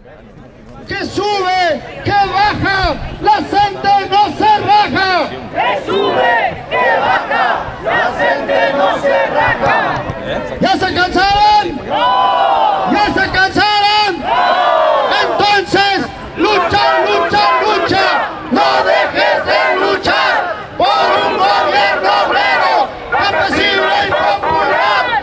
Que sube, que baja, la gente no se raja. Que sube, que baja, la gente no se raja. ¿Ya se cansaron? ¡No! ¿Ya se cansaron? ¡No! Entonces, lucha, lucha, lucha. No dejes de luchar por un gobierno obrero, campesino y popular.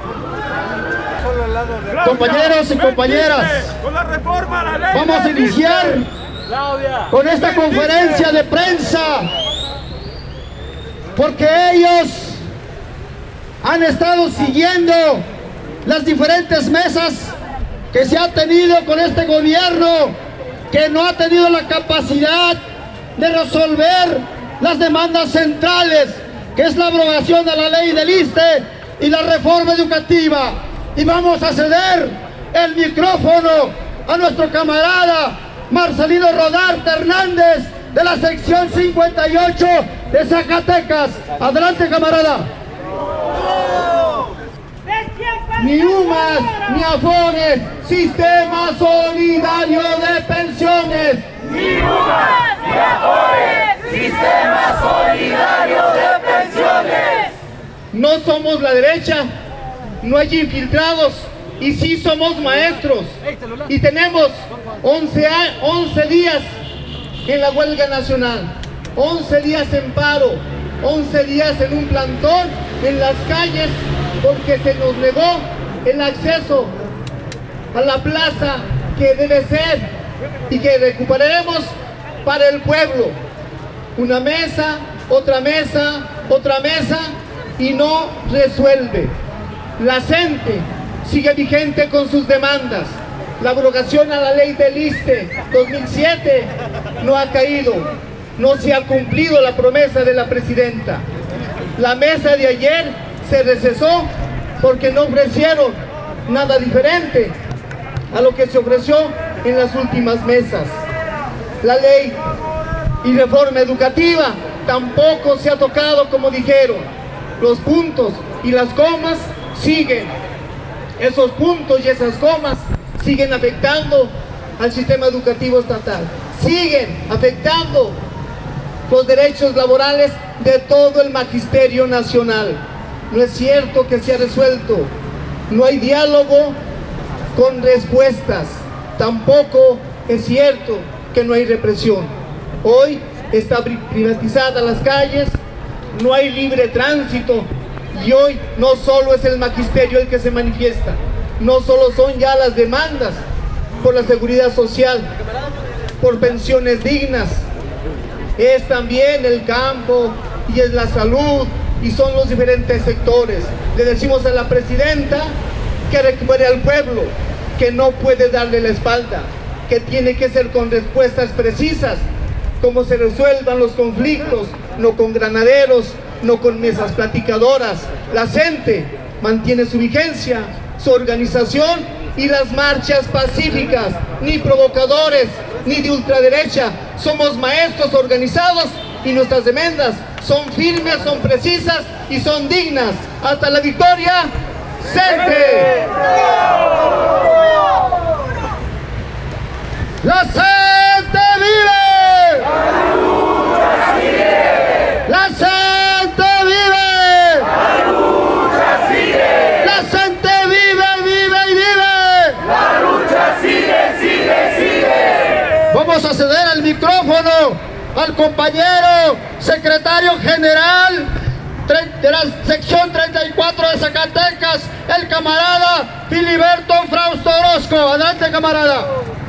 Compañeros y compañeras, vamos a iniciar con esta conferencia de prensa porque ellos han estado siguiendo las diferentes mesas que se ha tenido con este gobierno, que no ha tenido la capacidad de resolver las demandas centrales, que es la abrogación de la ley del ISSSTE y la reforma educativa. Y vamos a ceder el micrófono a nuestro camarada Marcelino Rodarte Hernández de la sección 58 de Zacatecas. Adelante, camarada. Ni UMAS ni AFORES, Sistema Solidario de Pensiones. Ni UMAS ni AFORES, Sistema Solidario de Pensiones. No somos la derecha, no hay infiltrados, y sí somos maestros. Y tenemos 11 días en la huelga nacional, 11 días en paro, 11 días en un plantón en las calles, porque se nos negó el acceso a la plaza que debe ser y que recuperaremos para el pueblo. Una mesa, otra mesa, otra mesa, y no resuelve. La gente sigue vigente con sus demandas. La abrogación a la ley del ISSSTE 2007 no ha caído, no se ha cumplido la promesa de la presidenta. La mesa de ayer se recesó porque no ofrecieron nada diferente a lo que se ofreció en las últimas mesas. La ley y reforma educativa tampoco se ha tocado como dijeron. Los puntos y las comas siguen. Esos puntos y esas comas siguen afectando al sistema educativo estatal. Siguen afectando los derechos laborales de todo el magisterio nacional. No es cierto que se ha resuelto. No hay diálogo con respuestas. Tampoco es cierto que no hay represión. Hoy está privatizadas las calles, no hay libre tránsito, y hoy no solo es el magisterio el que se manifiesta, no solo son ya las demandas por la seguridad social, por pensiones dignas, es también el campo y es la salud y son los diferentes sectores. Le decimos a la presidenta que recupere al pueblo, que no puede darle la espalda, que tiene que ser con respuestas precisas, cómo se resuelvan los conflictos, no con granaderos, no con mesas platicadoras. La gente mantiene su vigencia, su organización y las marchas pacíficas, ni provocadores, ni de ultraderecha. Somos maestros organizados y nuestras demandas son firmes, son precisas y son dignas. Hasta la victoria, ¡Sente! ¡La gente vive! ¡La lucha sigue! ¡La gente vive! ¡La lucha sigue! ¡La gente vive, vive y vive! ¡La lucha sigue, sigue, sigue! Vamos a ceder el micrófono al compañero secretario general de la sección 34 de Zacatecas, el camarada Filiberto Frausto Orozco. Adelante, camarada.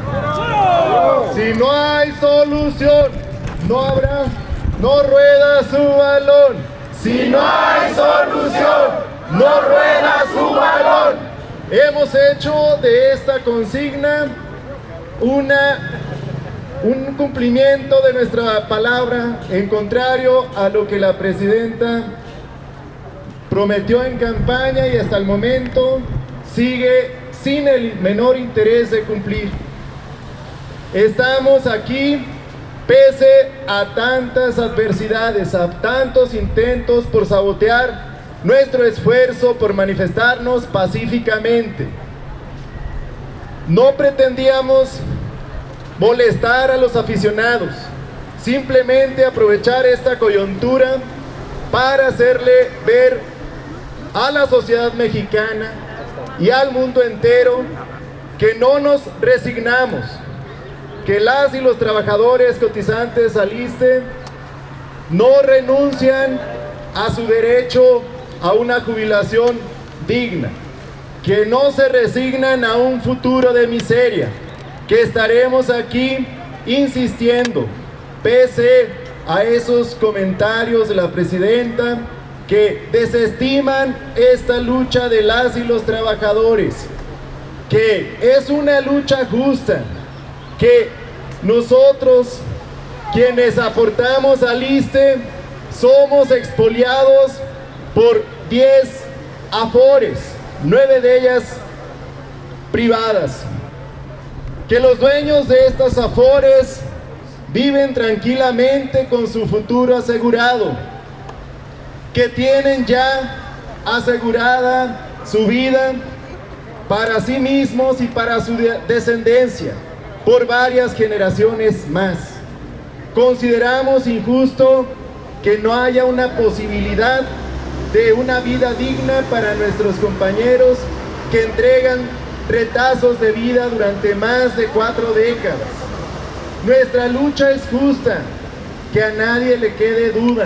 Si no hay solución, no rueda su balón. Si no hay solución, no rueda su balón. Hemos hecho de esta consigna un cumplimiento de nuestra palabra, en contrario a lo que la presidenta prometió en campaña y hasta el momento sigue sin el menor interés de cumplir. Estamos aquí pese a tantas adversidades, a tantos intentos por sabotear nuestro esfuerzo por manifestarnos pacíficamente. No pretendíamos molestar a los aficionados, simplemente aprovechar esta coyuntura para hacerle ver a la sociedad mexicana y al mundo entero que no nos resignamos, que las y los trabajadores cotizantes al ISSSTE no renuncian a su derecho a una jubilación digna, que no se resignan a un futuro de miseria, que estaremos aquí insistiendo, pese a esos comentarios de la presidenta que desestiman esta lucha de las y los trabajadores, que es una lucha justa, que nosotros, quienes aportamos al ISSSTE, somos expoliados por 10 afores, 9 de ellas privadas, que los dueños de estas afores viven tranquilamente con su futuro asegurado, que tienen ya asegurada su vida para sí mismos y para su descendencia por varias generaciones más. Consideramos injusto que no haya una posibilidad de una vida digna para nuestros compañeros que entregan retazos de vida durante más de 4 décadas. Nuestra lucha es justa, que a nadie le quede duda.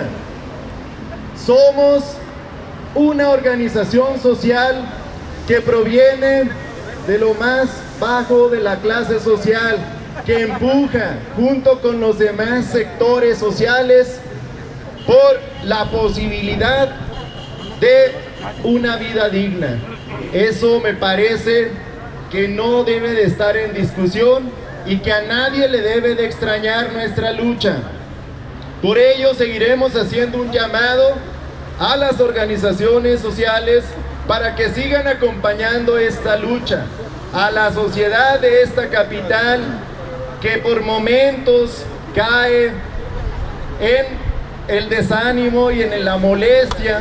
Somos una organización social que proviene de lo más bajo de la clase social, que empuja junto con los demás sectores sociales por la posibilidad de una vida digna. Eso me parece que no debe de estar en discusión y que a nadie le debe de extrañar nuestra lucha. Por ello seguiremos haciendo un llamado a las organizaciones sociales para que sigan acompañando esta lucha, a la sociedad de esta capital que por momentos cae en el desánimo y en la molestia,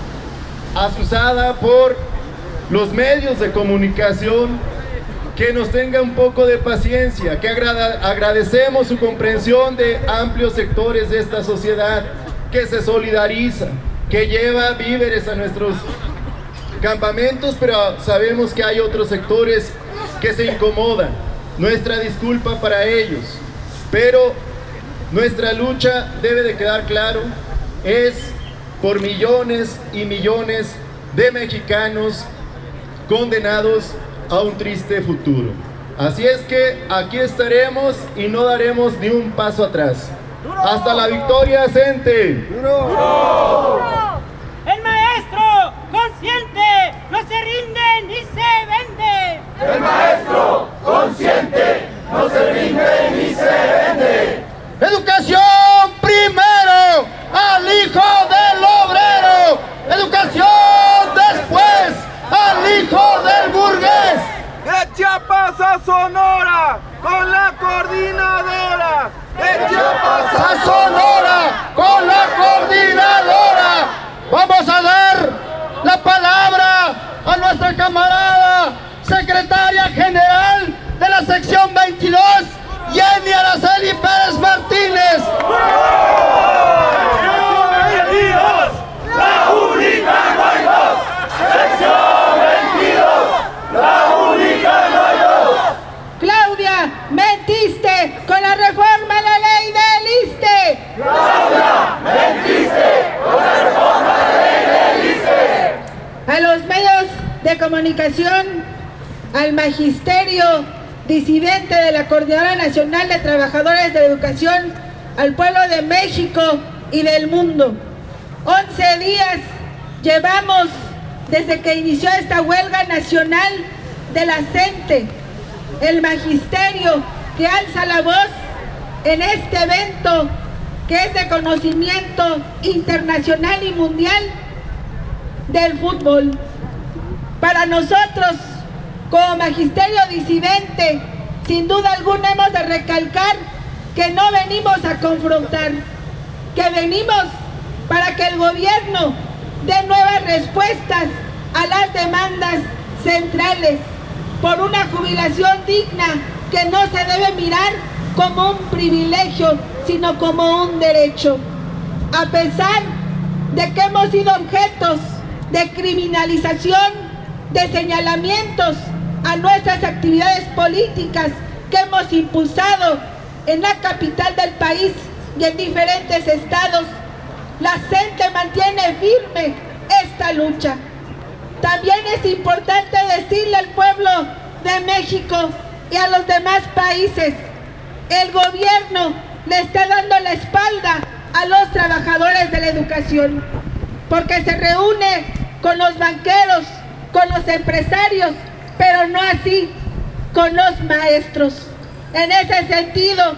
azuzada por los medios de comunicación, que nos tenga un poco de paciencia, que agradecemos su comprensión de amplios sectores de esta sociedad, que se solidariza, que lleva víveres a nuestros campamentos, pero sabemos que hay otros sectores que se incomodan. Nuestra disculpa para ellos, pero nuestra lucha, debe de quedar claro, es por millones y millones de mexicanos condenados a un triste futuro. Así es que aquí estaremos y no daremos ni un paso atrás. ¡Hasta la victoria, CENTE! El maestro consciente no se rinde ni se vende. El maestro consciente no se rinde ni se vende. Educación primero al hijo del obrero. Educación después al hijo del burgués. De Chiapas a Sonora con la coordinadora. De Chiapas a Sonora con la coordinadora. Vamos a dar la palabra a nuestra camarada secretaria general de la sección 22, Jenny Araceli Pérez Martínez. La única no hay dos. Sección 22, la única no hay dos. Claudia, mentiste con la reforma a la ley del ISSSTE. Claudia, mentiste con la reforma de la ley del ISSSTE. A los medios de comunicación, al magisterio disidente de la Coordinadora Nacional de Trabajadores de la Educación, al pueblo de México y del mundo. 11 días llevamos desde que inició esta huelga nacional de la CENTE. El magisterio que alza la voz en este evento que es de conocimiento internacional y mundial del fútbol. Para nosotros, como magisterio disidente, sin duda alguna hemos de recalcar que no venimos a confrontar, que venimos para que el gobierno dé nuevas respuestas a las demandas centrales, por una jubilación digna que no se debe mirar como un privilegio, sino como un derecho. A pesar de que hemos sido objetos de criminalización, de señalamientos a nuestras actividades políticas que hemos impulsado en la capital del país y en diferentes estados, la CENTE mantiene firme esta lucha. También es importante decirle al pueblo de México y a los demás países, el gobierno le está dando la espalda a los trabajadores de la educación, porque se reúne con los banqueros, con los empresarios, pero no así con los maestros. En ese sentido,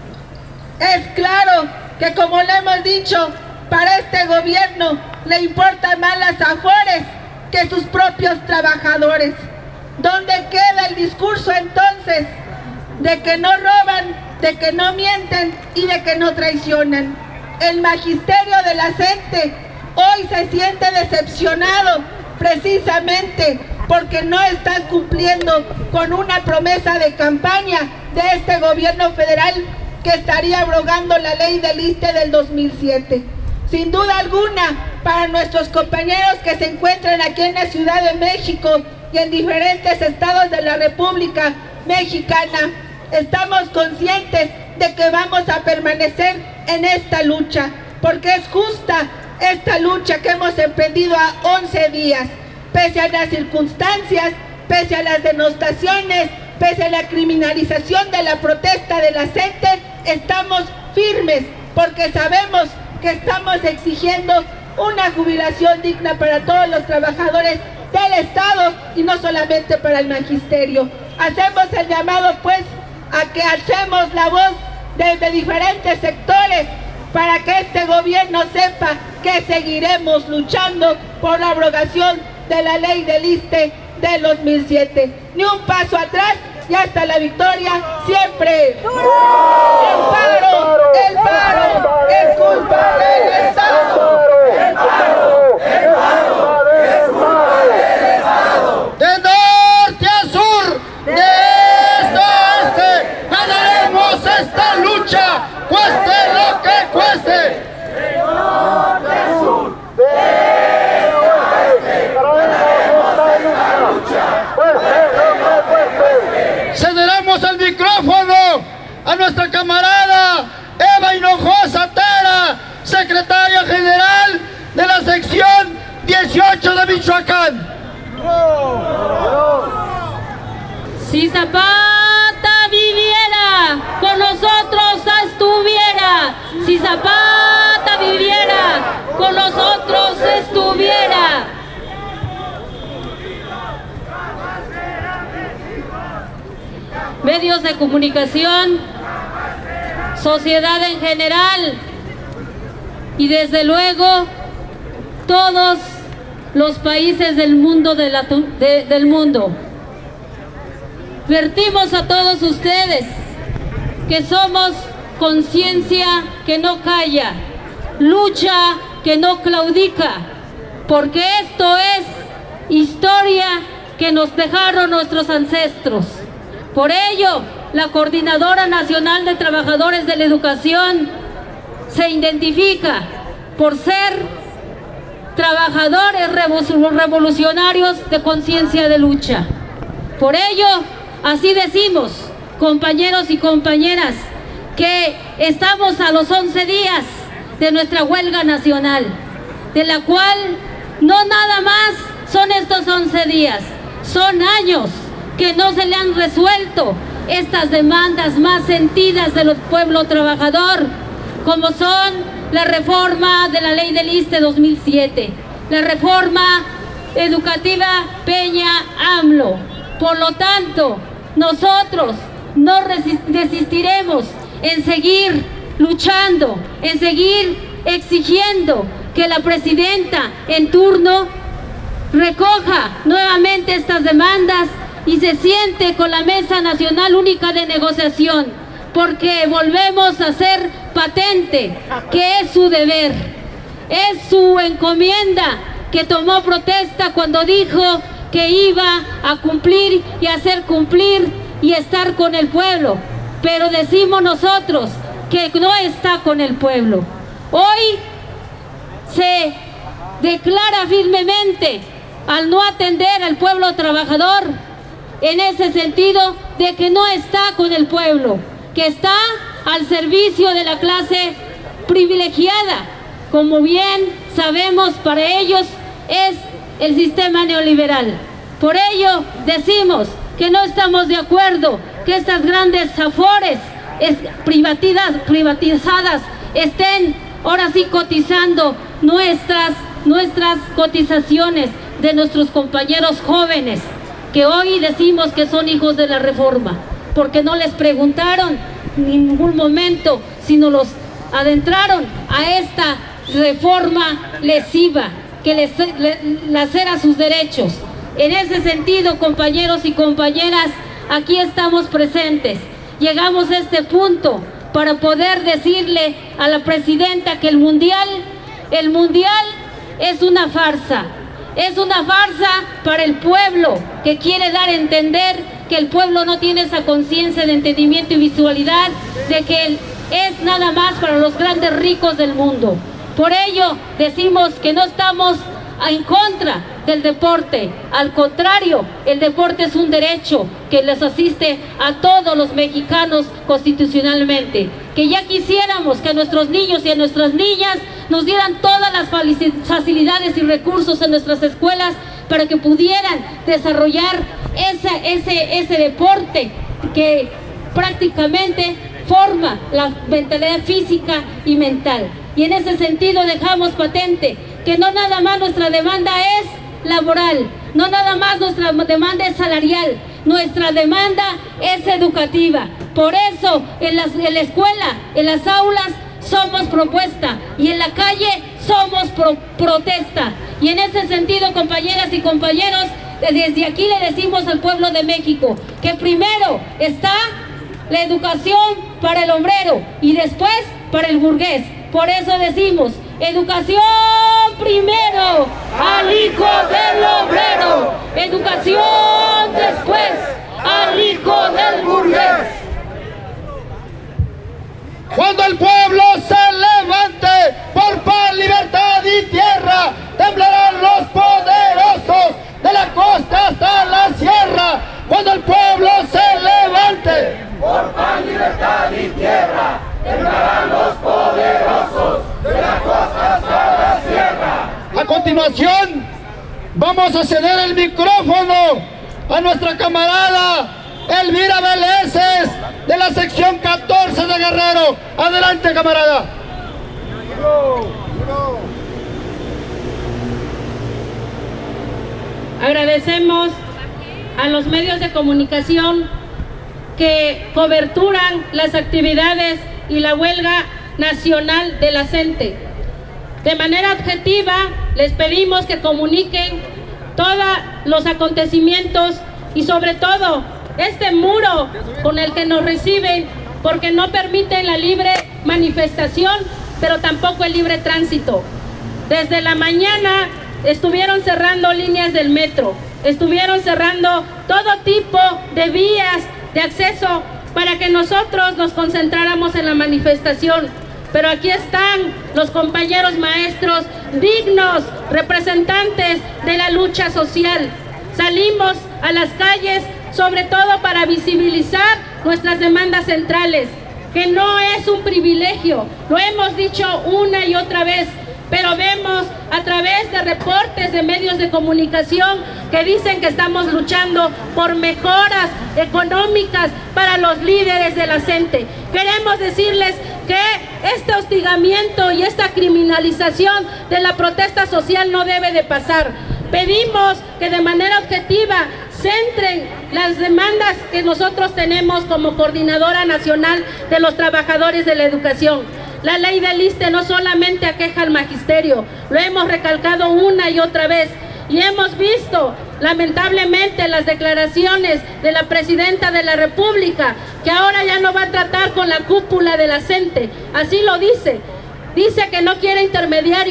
es claro que, como le hemos dicho, para este gobierno le importan más las afores que sus propios trabajadores. ¿Dónde queda el discurso entonces de que no roban, de que no mienten y de que no traicionan? El magisterio de la CENTE hoy se siente decepcionado precisamente porque no están cumpliendo con una promesa de campaña de este gobierno federal que estaría abrogando la ley del ISSSTE del 2007. Sin duda alguna, para nuestros compañeros que se encuentran aquí en la Ciudad de México y en diferentes estados de la República Mexicana, estamos conscientes de que vamos a permanecer en esta lucha, porque es justa esta lucha que hemos emprendido a 11 días, pese a las circunstancias, pese a las denostaciones, pese a la criminalización de la protesta de la CENTE. Estamos firmes porque sabemos que estamos exigiendo una jubilación digna para todos los trabajadores del Estado y no solamente para el magisterio. Hacemos el llamado pues a que alcemos la voz desde diferentes sectores para que este gobierno sepa que seguiremos luchando por la abrogación de la ley del ISSSTE del 2007. Ni un paso atrás y hasta la victoria siempre. El paro es culpa del Estado. El paro es culpa del Estado. De norte a sur, de este a oeste, ganaremos esta lucha, cueste lo que cueste. De norte a sur, de este a oeste, ganaremos esta lucha, cueste lo que cueste. Cederemos el micrófono a nuestra camarada Eva Hinojosa Tera, secretaria general de la sección 18 de Michoacán. Si Zapata viviera, con nosotros estuviera. Si Zapata viviera, con nosotros estuviera. Medios de comunicación, sociedad en general y desde luego todos los países del mundo del mundo. Vertimos a todos ustedes que somos conciencia que no calla, lucha que no claudica, porque esto es historia que nos dejaron nuestros ancestros. Por ello, la Coordinadora Nacional de Trabajadores de la Educación se identifica por ser trabajadores revolucionarios de conciencia de lucha. Por ello, así decimos, compañeros y compañeras, que estamos a los 11 días de nuestra huelga nacional, de la cual no nada más son estos 11 días, son años que no se le han resuelto estas demandas más sentidas del pueblo trabajador, como son la reforma de la ley del ISSSTE 2007, la reforma educativa Peña-AMLO. Por lo tanto, nosotros no desistiremos en seguir luchando, en seguir exigiendo que la presidenta en turno recoja nuevamente estas demandas y se siente con la Mesa Nacional Única de Negociación, porque volvemos a hacer patente que es su deber, es su encomienda que tomó protesta cuando dijo que iba a cumplir y hacer cumplir y estar con el pueblo, pero decimos nosotros que no está con el pueblo. Hoy se declara firmemente al no atender al pueblo trabajador, en ese sentido de que no está con el pueblo, que está al servicio de la clase privilegiada, como bien sabemos para ellos es el sistema neoliberal. Por ello decimos que no estamos de acuerdo que estas grandes afores privatizadas estén ahora sí cotizando nuestras cotizaciones de nuestros compañeros jóvenes, que hoy decimos que son hijos de la reforma, porque no les preguntaron en ningún momento, sino los adentraron a esta reforma lesiva que les lacera sus derechos. En ese sentido, compañeros y compañeras, aquí estamos presentes. Llegamos a este punto para poder decirle a la presidenta que el mundial es una farsa. Es una farsa para el pueblo, que quiere dar a entender que el pueblo no tiene esa conciencia de entendimiento y visualidad de que es nada más para los grandes ricos del mundo. Por ello decimos que no estamos en contra del deporte, al contrario, el deporte es un derecho que les asiste a todos los mexicanos constitucionalmente, que ya quisiéramos que a nuestros niños y a nuestras niñas nos dieran todas las facilidades y recursos en nuestras escuelas para que pudieran desarrollar ese deporte que prácticamente forma la mentalidad física y mental. Y en ese sentido dejamos patente que no nada más nuestra demanda es laboral, no nada más nuestra demanda es salarial, nuestra demanda es educativa. Por eso en la escuela, en las aulas somos propuesta y en la calle somos protesta. Y en ese sentido, compañeras y compañeros, desde aquí le decimos al pueblo de México que primero está la educación para el obrero y después para el burgués. Por eso decimos, educación primero al hijo del obrero, educación después al hijo del burgués. Cuando el pueblo se levante por paz, libertad y tierra, temblarán los poderosos de la costa hasta la sierra. Cuando el pueblo se levante por paz, libertad y tierra, temblarán los poderosos de la costa hasta la sierra. A continuación, vamos a ceder el micrófono a nuestra camarada Elvira Veleses, de la sección 14 de Guerrero. Adelante, camarada. Agradecemos a los medios de comunicación que coberturan las actividades y la huelga nacional de la CENTE. De manera objetiva, les pedimos que comuniquen todos los acontecimientos y sobre todo este muro con el que nos reciben, porque no permiten la libre manifestación, pero tampoco el libre tránsito. Desde la mañana estuvieron cerrando líneas del metro, estuvieron cerrando todo tipo de vías de acceso para que nosotros nos concentráramos en la manifestación. Pero aquí están los compañeros maestros, dignos representantes de la lucha social. Salimos a las calles sobre todo para visibilizar nuestras demandas centrales, que no es un privilegio, lo hemos dicho una y otra vez, pero vemos a través de reportes de medios de comunicación que dicen que estamos luchando por mejoras económicas para los líderes de la CENTE. Queremos decirles que este hostigamiento y esta criminalización de la protesta social no debe de pasar. Pedimos que de manera objetiva centren las demandas que nosotros tenemos como Coordinadora Nacional de los Trabajadores de la Educación. La ley del ISSSTE no solamente aqueja al magisterio, lo hemos recalcado una y otra vez y hemos visto lamentablemente las declaraciones de la Presidenta de la República, que ahora ya no va a tratar con la cúpula de la CENTE, así lo dice. Dice que no quiere intermediarios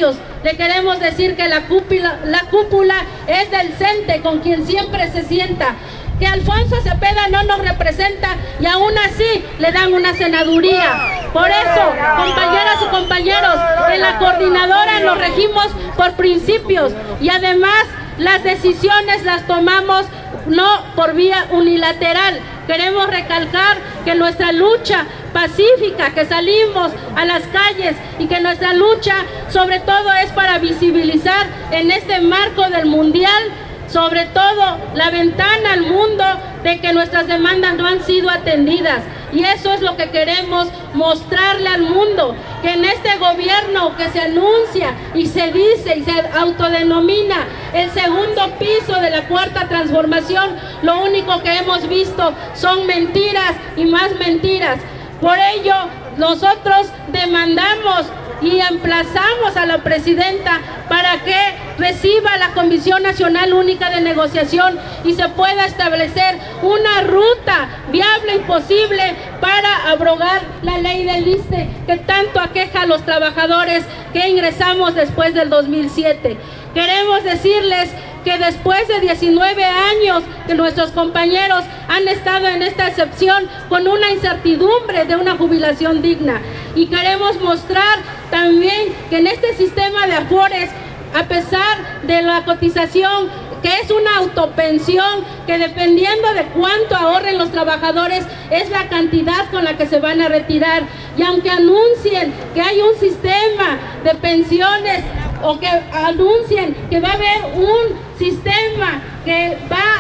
le queremos decir que la cúpula es del CENTE, con quien siempre se sienta, que Alfonso Cepeda no nos representa y aún así le dan una senaduría. Por eso, compañeras y compañeros, en la coordinadora nos regimos por principios y además las decisiones las tomamos no por vía unilateral. Queremos recalcar que nuestra lucha pacífica, que salimos a las calles y que nuestra lucha sobre todo es para visibilizar en este marco del mundial, sobre todo la ventana al mundo de que nuestras demandas no han sido atendidas. Y eso es lo que queremos mostrarle al mundo, que en este gobierno que se anuncia y se dice y se autodenomina el segundo piso de la cuarta transformación, lo único que hemos visto son mentiras y más mentiras. Por ello, nosotros demandamos y emplazamos a la presidenta para que reciba la Comisión Nacional Única de Negociación y se pueda establecer una ruta viable y posible para abrogar la ley del ISSSTE que tanto aqueja a los trabajadores que ingresamos después del 2007. Queremos decirles que después de 19 años que nuestros compañeros han estado en esta excepción con una incertidumbre de una jubilación digna. Y queremos mostrar también que en este sistema de afores, a pesar de la cotización, que es una autopensión, que dependiendo de cuánto ahorren los trabajadores, es la cantidad con la que se van a retirar. Y aunque anuncien que hay un sistema de pensiones, o que anuncien que va a haber un sistema que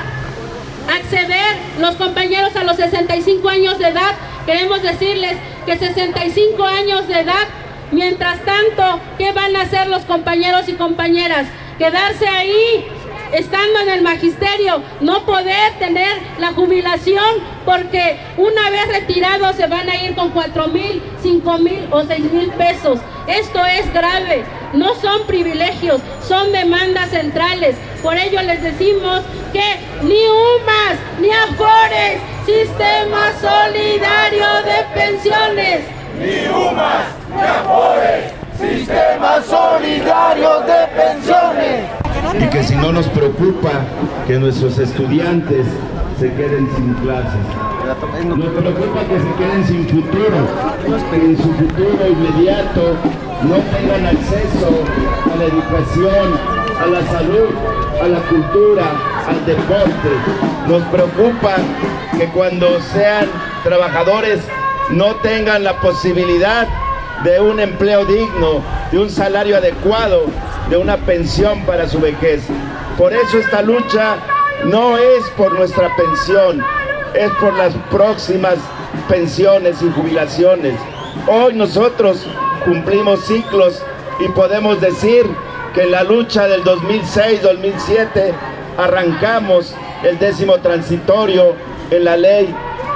va a acceder los compañeros a los 65 años de edad, queremos decirles que 65 años de edad, mientras tanto, ¿qué van a hacer los compañeros y compañeras? Quedarse ahí, estando en el magisterio, no poder tener la jubilación porque una vez retirados se van a ir con 4,000, 5,000 o 6,000 pesos. Esto es grave, no son privilegios, son demandas centrales. Por ello les decimos que ni UMAS ni AFORES, Sistema Solidario de Pensiones. Ni UMAS ni AFORES, Sistema Solidario de Pensiones. Y que si no nos preocupa que nuestros estudiantes se queden sin clases. Nos preocupa que se queden sin futuro, que en su futuro inmediato no tengan acceso a la educación, a la salud, a la cultura, al deporte. Nos preocupa que cuando sean trabajadores no tengan la posibilidad de un empleo digno, de un salario adecuado, de una pensión para su vejez. Por eso esta lucha no es por nuestra pensión, es por las próximas pensiones y jubilaciones. Hoy nosotros cumplimos ciclos y podemos decir que en la lucha del 2006-2007 arrancamos el 10º transitorio en la ley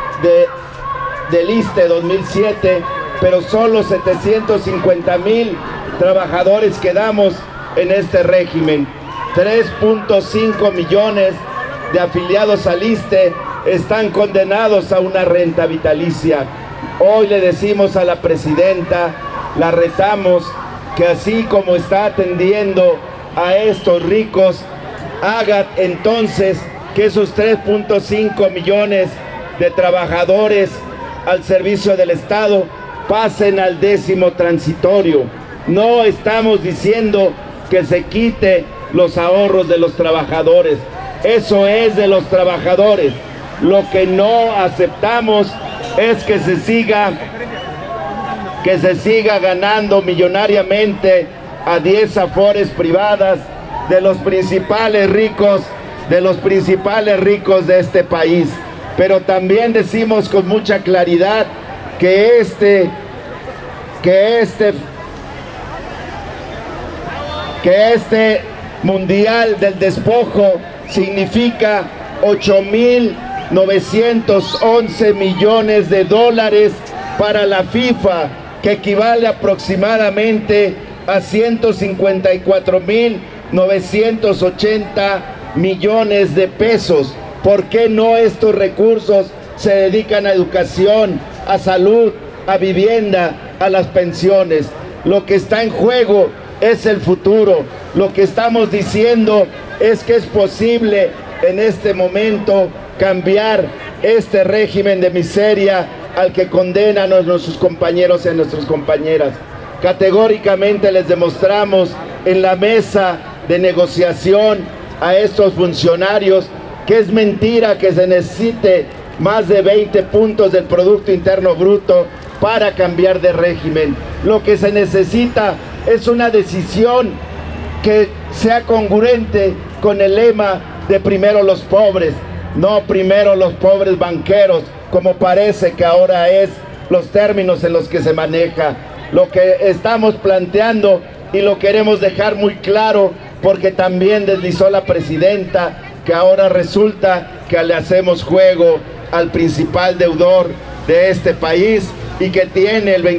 del ISSSTE 2007, pero solo 750,000 trabajadores quedamos en este régimen. 3.5 millones de afiliados al ISSSTE están condenados a una renta vitalicia. Hoy le decimos a la presidenta, la retamos, que así como está atendiendo a estos ricos, haga entonces que esos 3.5 millones de trabajadores al servicio del Estado pasen al 10º transitorio. No estamos diciendo que se quite los ahorros de los trabajadores. Eso es de los trabajadores. Lo que no aceptamos es que se siga ganando millonariamente a 10 afores privadas de los principales ricos de este país. Pero también decimos con mucha claridad que este mundial del despojo significa 8.911 millones de dólares para la FIFA, que equivale aproximadamente a 154.980 millones de pesos. ¿Por qué no estos recursos se dedican a educación, a salud, a vivienda, a las pensiones? Lo que está en juego es el futuro. Lo que estamos diciendo es que es posible en este momento cambiar este régimen de miseria al que condenan a nuestros compañeros y a nuestras compañeras. Categóricamente les demostramos en la mesa de negociación a estos funcionarios que es mentira que se necesite más de 20 puntos del Producto Interno Bruto para cambiar de régimen. Lo que se necesita es una decisión que sea congruente con el lema de primero los pobres, no primero los pobres banqueros, como parece que ahora es los términos en los que se maneja. Lo que estamos planteando y lo queremos dejar muy claro, porque también deslizó la presidenta que ahora resulta que le hacemos juego al principal deudor de este país y que tiene el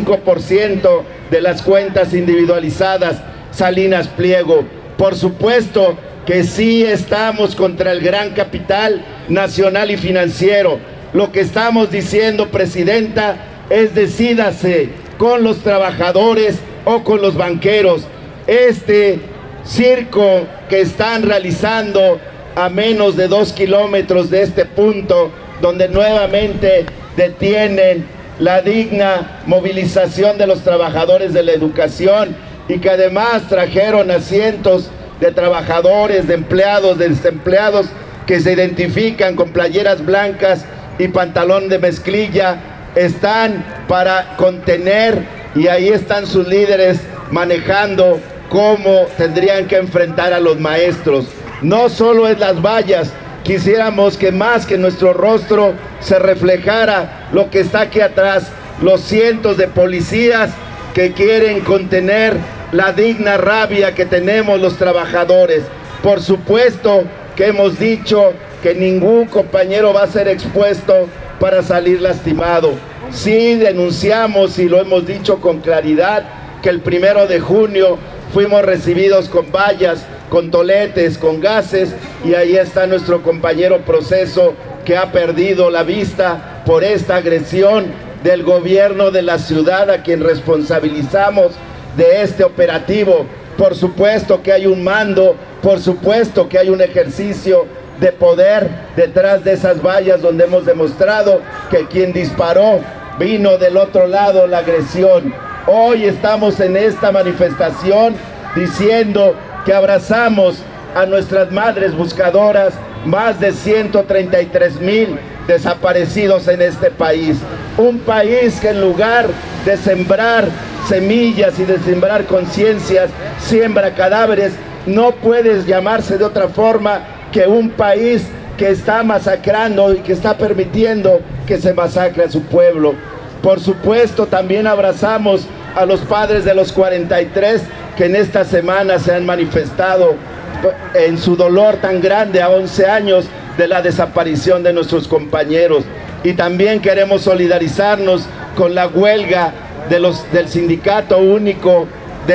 25% de las cuentas individualizadas, Salinas Pliego. Por supuesto que sí estamos contra el gran capital nacional y financiero. Lo que estamos diciendo, presidenta, es decídase con los trabajadores o con los banqueros. Este circo que están realizando a menos de 2 kilómetros de este punto, donde nuevamente detienen la digna movilización de los trabajadores de la educación y que además trajeron a cientos de trabajadores, de empleados, de desempleados que se identifican con playeras blancas y pantalón de mezclilla, están para contener, y ahí están sus líderes manejando cómo tendrían que enfrentar a los maestros. No solo es las vallas, quisiéramos que más que nuestro rostro se reflejara lo que está aquí atrás, los cientos de policías que quieren contener la digna rabia que tenemos los trabajadores. Por supuesto que hemos dicho que ningún compañero va a ser expuesto para salir lastimado. Sí denunciamos, y lo hemos dicho con claridad, que el 1 de junio fuimos recibidos con vallas, con toletes, con gases, y ahí está nuestro compañero Proceso, que ha perdido la vista por esta agresión del gobierno de la ciudad, a quien responsabilizamos de este operativo. Por supuesto que hay un mando, por supuesto que hay un ejercicio de poder detrás de esas vallas, donde hemos demostrado que quien disparó vino del otro lado, la agresión. Hoy estamos en esta manifestación diciendo que abrazamos a nuestras madres buscadoras, más de 133,000 desaparecidos en este país. Un país que en lugar de sembrar semillas y de sembrar conciencias, siembra cadáveres. No puede llamarse de otra forma que un país que está masacrando y que está permitiendo que se masacre a su pueblo. Por supuesto, también abrazamos a los padres de los 43 que en esta semana se han manifestado en su dolor tan grande a 11 años de la desaparición de nuestros compañeros. Y también queremos solidarizarnos con la huelga del Sindicato Único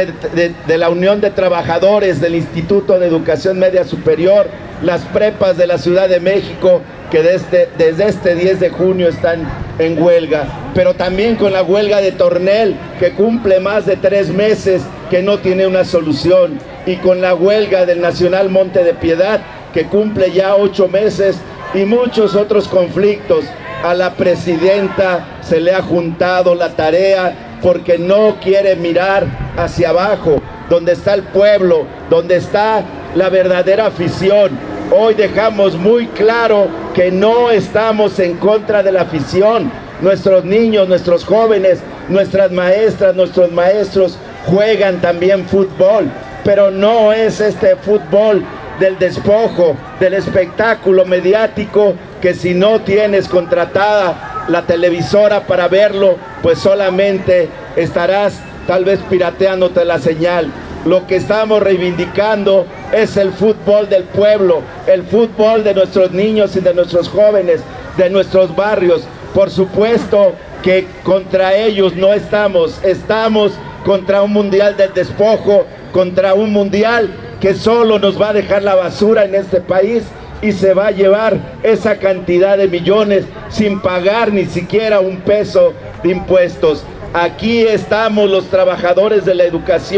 de la Unión de Trabajadores del Instituto de Educación Media Superior, las prepas de la Ciudad de México, que desde este 10 de junio están en huelga, pero también con la huelga de Tornel, que cumple más de 3 meses que no tiene una solución, y con la huelga del Nacional Monte de Piedad, que cumple ya 8 meses, y muchos otros conflictos. A la presidenta se le ha juntado la tarea porque no quiere mirar hacia abajo, donde está el pueblo, donde está la verdadera afición. Hoy dejamos muy claro que no estamos en contra de la afición. Nuestros niños, nuestros jóvenes, nuestras maestras, nuestros maestros juegan también fútbol, pero no es este fútbol del despojo, del espectáculo mediático, que si no tienes contratada la televisora para verlo, pues solamente estarás tal vez pirateándote la señal. Lo que estamos reivindicando es el fútbol del pueblo, el fútbol de nuestros niños y de nuestros jóvenes, de nuestros barrios. Por supuesto que contra ellos no estamos contra un mundial del despojo, contra un mundial que solo nos va a dejar la basura en este país y se va a llevar esa cantidad de millones sin pagar ni siquiera un peso de impuestos. Aquí estamos los trabajadores de la educación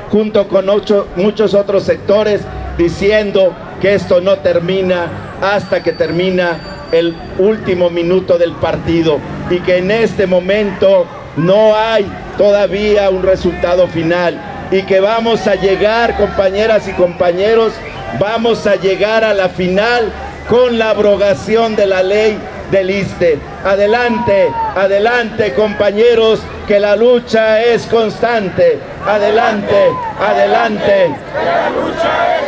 junto con muchos otros sectores, diciendo que esto no termina hasta que termina el último minuto del partido y que en este momento no hay todavía un resultado final y que vamos a llegar, compañeras y compañeros, vamos a llegar a la final con la abrogación de la ley del ISSSTE. Adelante, adelante, compañeros, que la lucha es constante. Adelante, adelante. La lucha es